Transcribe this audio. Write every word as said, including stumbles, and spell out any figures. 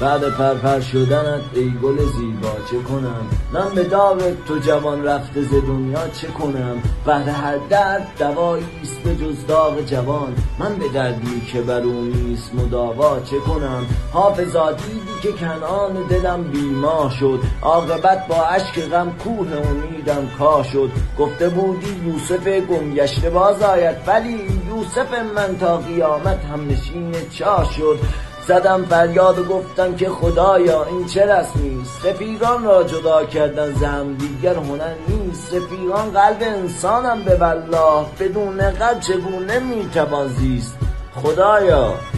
بعد پرپر شدنت ای گل زیبا چه کنم؟ من به داغ تو جوان رفته ز دنیا چه کنم؟ بعد هر درد دوایی است به جز داغ جوان، من به دردی که بر او نیست مداوا چه کنم؟ حافظا دیدی که کنعان دلم بیمار شد، عاقبت با اشک غم کوه امیدم کاه شد. گفته بودی یوسف گم گشته باز آید، ولی یوسف من تا قیامت هم نشین چاه شد. زدم فریاد و گفتم که خدایا این چه رسمی است؟ رفیقان را جدا کردن ز هم دیگر هنر نیست. رفیقان قلب انسانم به والله، بدون قلب چگونه میتوان زیست؟ خدایا